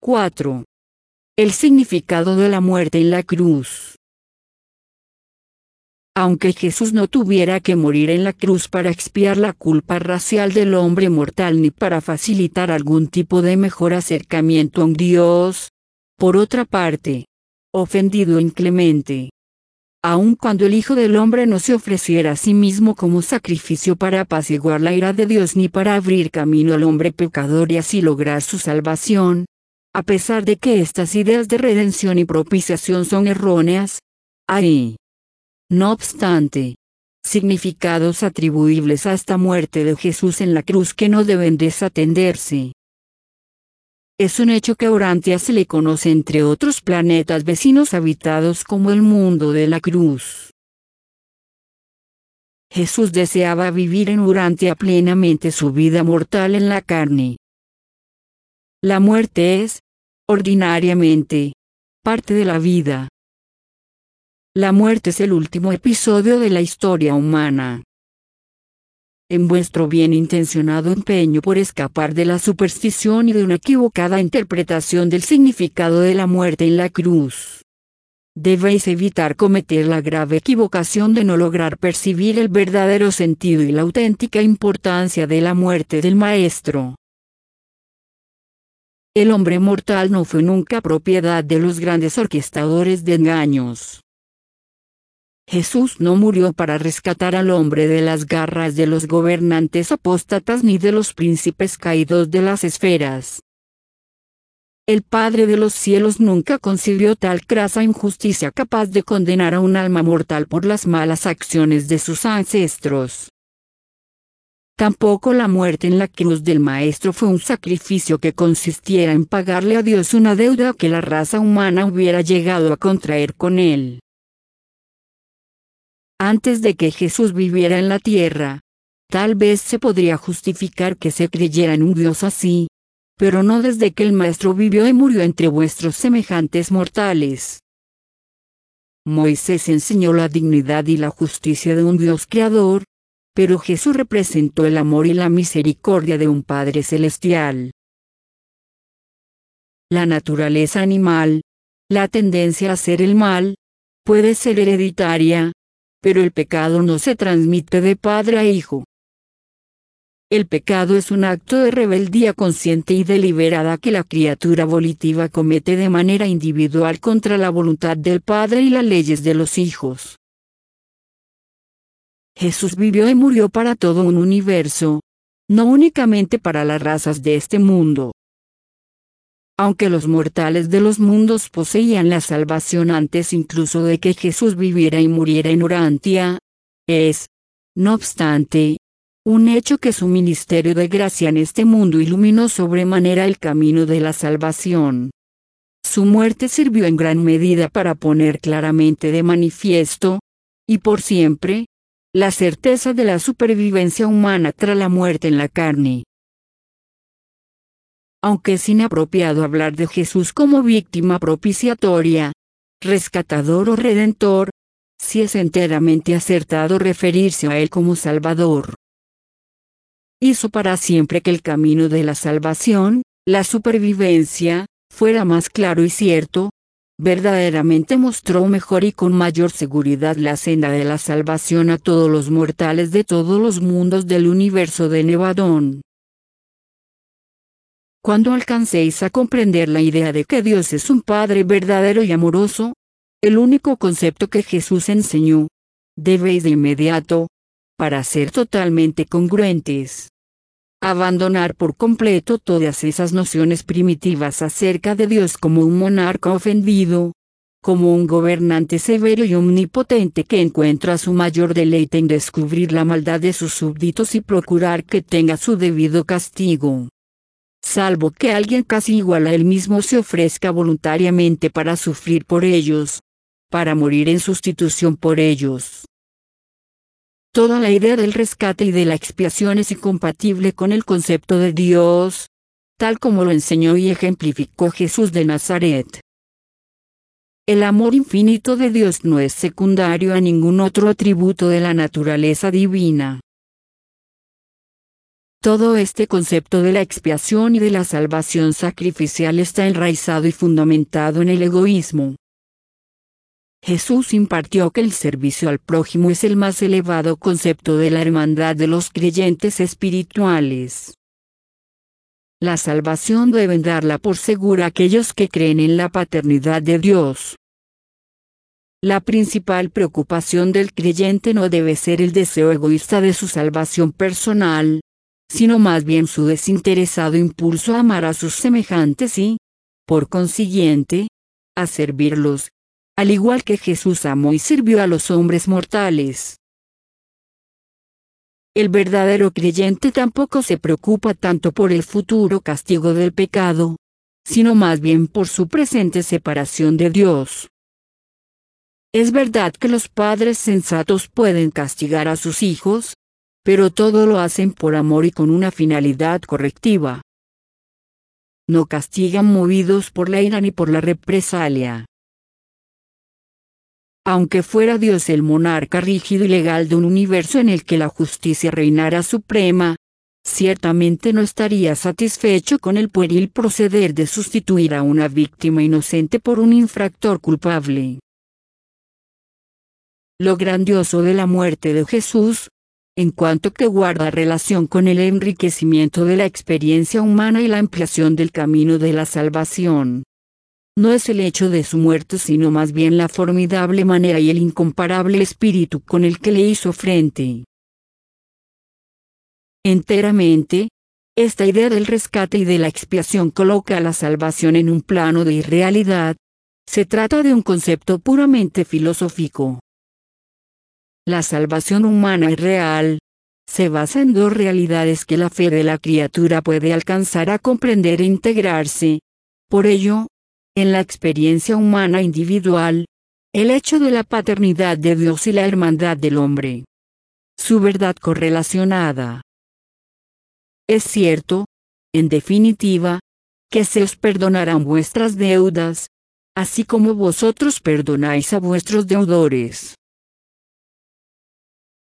4. El significado de la muerte en la cruz. Aunque Jesús no tuviera que morir en la cruz para expiar la culpa racial del hombre mortal ni para facilitar algún tipo de mejor acercamiento a un Dios, por otra parte, ofendido e inclemente, aun cuando el Hijo del Hombre no se ofreciera a sí mismo como sacrificio para apaciguar la ira de Dios ni para abrir camino al hombre pecador y así lograr su salvación, a pesar de que estas ideas de redención y propiciación son erróneas, hay, no obstante, significados atribuibles a esta muerte de Jesús en la cruz que no deben desatenderse. Es un hecho que a Urantia se le conoce entre otros planetas vecinos habitados como el mundo de la cruz. Jesús deseaba vivir en Urantia plenamente su vida mortal en la carne. La muerte es, ordinariamente, parte de la vida. La muerte es el último episodio de la historia humana. En vuestro bien intencionado empeño por escapar de la superstición y de una equivocada interpretación del significado de la muerte en la cruz, debéis evitar cometer la grave equivocación de no lograr percibir el verdadero sentido y la auténtica importancia de la muerte del Maestro. El hombre mortal no fue nunca propiedad de los grandes orquestadores de engaños. Jesús no murió para rescatar al hombre de las garras de los gobernantes apóstatas ni de los príncipes caídos de las esferas. El Padre de los cielos nunca concibió tal crasa injusticia capaz de condenar a un alma mortal por las malas acciones de sus ancestros. Tampoco la muerte en la cruz del Maestro fue un sacrificio que consistiera en pagarle a Dios una deuda que la raza humana hubiera llegado a contraer con él. Antes de que Jesús viviera en la tierra, tal vez se podría justificar que se creyera en un Dios así, pero no desde que el Maestro vivió y murió entre vuestros semejantes mortales. Moisés enseñó la dignidad y la justicia de un Dios creador, pero Jesús representó el amor y la misericordia de un Padre celestial. La naturaleza animal, la tendencia a hacer el mal, puede ser hereditaria, pero el pecado no se transmite de padre a hijo. El pecado es un acto de rebeldía consciente y deliberada que la criatura volitiva comete de manera individual contra la voluntad del Padre y las leyes de los hijos. Jesús vivió y murió para todo un universo, no únicamente para las razas de este mundo. Aunque los mortales de los mundos poseían la salvación antes incluso de que Jesús viviera y muriera en Urantia, es, no obstante, un hecho que su ministerio de gracia en este mundo iluminó sobremanera el camino de la salvación. Su muerte sirvió en gran medida para poner claramente de manifiesto, y por siempre, la certeza de la supervivencia humana tras la muerte en la carne. Aunque es inapropiado hablar de Jesús como víctima propiciatoria, rescatador o redentor, sí es enteramente acertado referirse a Él como Salvador. Hizo para siempre que el camino de la salvación, la supervivencia, fuera más claro y cierto, verdaderamente mostró mejor y con mayor seguridad la senda de la salvación a todos los mortales de todos los mundos del universo de Nevadón. Cuando alcancéis a comprender la idea de que Dios es un Padre verdadero y amoroso, el único concepto que Jesús enseñó, debéis de inmediato, para ser totalmente congruentes, abandonar por completo todas esas nociones primitivas acerca de Dios como un monarca ofendido, como un gobernante severo y omnipotente que encuentra su mayor deleite en descubrir la maldad de sus súbditos y procurar que tenga su debido castigo. Salvo que alguien casi igual a él mismo se ofrezca voluntariamente para sufrir por ellos, para morir en sustitución por ellos. Toda la idea del rescate y de la expiación es incompatible con el concepto de Dios, tal como lo enseñó y ejemplificó Jesús de Nazaret. El amor infinito de Dios no es secundario a ningún otro atributo de la naturaleza divina. Todo este concepto de la expiación y de la salvación sacrificial está enraizado y fundamentado en el egoísmo. Jesús impartió que el servicio al prójimo es el más elevado concepto de la hermandad de los creyentes espirituales. La salvación deben darla por segura aquellos que creen en la paternidad de Dios. La principal preocupación del creyente no debe ser el deseo egoísta de su salvación personal, sino más bien su desinteresado impulso a amar a sus semejantes y, por consiguiente, a servirlos, al igual que Jesús amó y sirvió a los hombres mortales. El verdadero creyente tampoco se preocupa tanto por el futuro castigo del pecado, sino más bien por su presente separación de Dios. Es verdad que los padres sensatos pueden castigar a sus hijos, pero todo lo hacen por amor y con una finalidad correctiva. No castigan movidos por la ira ni por la represalia. Aunque fuera Dios el monarca rígido y legal de un universo en el que la justicia reinara suprema, ciertamente no estaría satisfecho con el pueril proceder de sustituir a una víctima inocente por un infractor culpable. Lo grandioso de la muerte de Jesús, en cuanto que guarda relación con el enriquecimiento de la experiencia humana y la ampliación del camino de la salvación, no es el hecho de su muerte sino más bien la formidable manera y el incomparable espíritu con el que le hizo frente. Enteramente, esta idea del rescate y de la expiación coloca a la salvación en un plano de irrealidad. Se trata de un concepto puramente filosófico. La salvación humana es real. Se basa en dos realidades que la fe de la criatura puede alcanzar a comprender e integrarse. Por ello, en la experiencia humana individual, el hecho de la paternidad de Dios y la hermandad del hombre. Su verdad correlacionada. Es cierto, en definitiva, que se os perdonarán vuestras deudas, así como vosotros perdonáis a vuestros deudores.